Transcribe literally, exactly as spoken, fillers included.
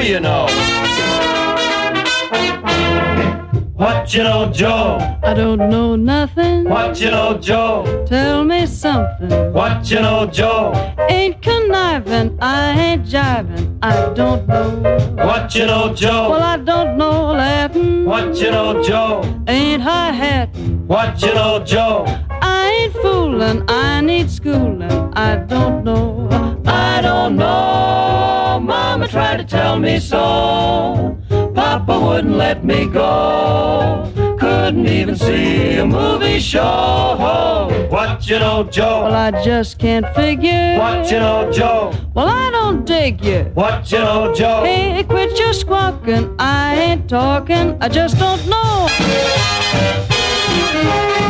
do you know? What you know, Joe? I don't know nothing. What you know, Joe? Tell me something. What you know, Joe? Ain't conniving, I ain't jiving, I don't know. What you know, Joe? Well, I don't know Latin. What you know, Joe? Ain't hi-hatting. What you know, Joe? I ain't fooling, I need schooling, I don't know. I don't know. Mama tried to tell me so. Papa wouldn't let me go. Couldn't even see a movie show. What you know, Joe? Well, I just can't figure. What you know, Joe? Well, I don't dig you. What you know, Joe? Hey, quit your squawking, I ain't talking, I just don't know.